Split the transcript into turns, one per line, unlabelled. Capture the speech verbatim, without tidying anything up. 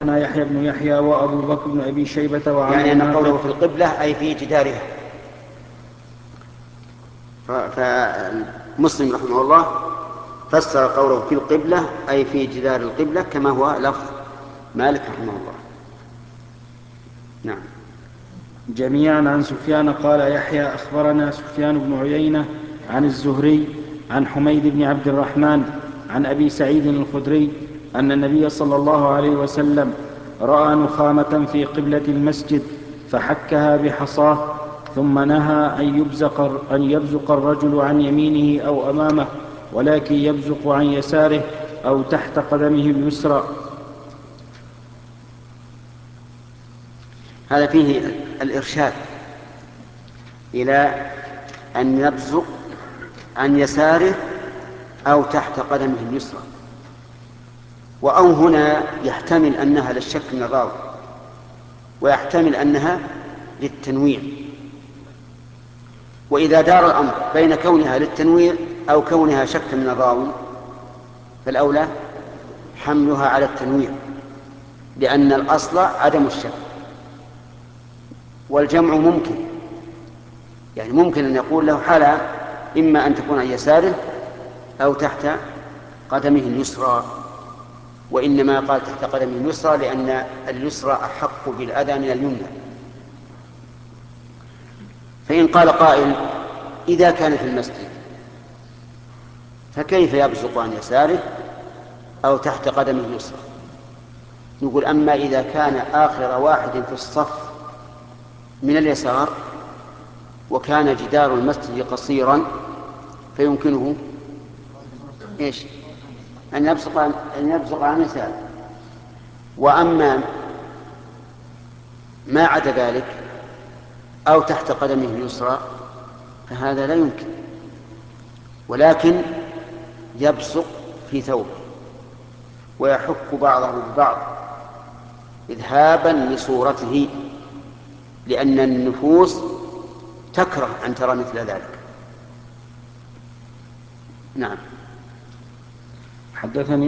يحيى بن يحيى وأبو بكر بن أبي شيبة وعمرو
يعني أن قوله
ناقد.
في القبلة أي في جدارها. فمسلم رحمه الله فسر قوله في القبلة أي في جدار القبلة كما هو لفظ مالك رحمه الله. نعم.
جميعا عن سفيان قال يحيى أخبرنا سفيان بن عيينة عن الزهري عن حميد بن عبد الرحمن عن أبي سعيد الخدري أن النبي صلى الله عليه وسلم رأى نخامة في قبلة المسجد فحكها بحصاه ثم نهى أن يبزق, أن يبزق الرجل عن يمينه أو أمامه ولكن يبزق عن يساره أو تحت قدمه اليسرى.
هذا فيه الإرشاد إلى أن يبزق عن يساره أو تحت قدمه اليسرى. وأو هنا يحتمل أنها للشك من الراوي ويحتمل أنها للتنويع. وإذا دار الأمر بين كونها للتنويع أو كونها شك من الراوي فالأولى حملها على التنويع، لأن الأصل عدم الشك. والجمع ممكن، يعني ممكن أن يقول له حالة إما أن تكون عن يساره أو تحت قدمه اليسرى، وإنما قال تحت قدمه اليسرى لأن اليسرى أحق بالأذى من اليمنى. فإن قال قائل إذا كان في المسجد فكيف يبزق عن يساره أو تحت قدمه اليسرى؟ نقول أما إذا كان آخر واحد في الصف من اليسار وكان جدار المسجد قصيرا فيمكنه إيش؟ أن يبزق عن, أن يبزق عن يساره. وأما ما عدا ذلك أو تحت قدمه اليسرى فهذا لا يمكن، ولكن يبصق في ثوبه ويحك بعضه ببعض إذهابا لصورته، لأن النفوس تكره أن ترى مثل ذلك. نعم.
حدثني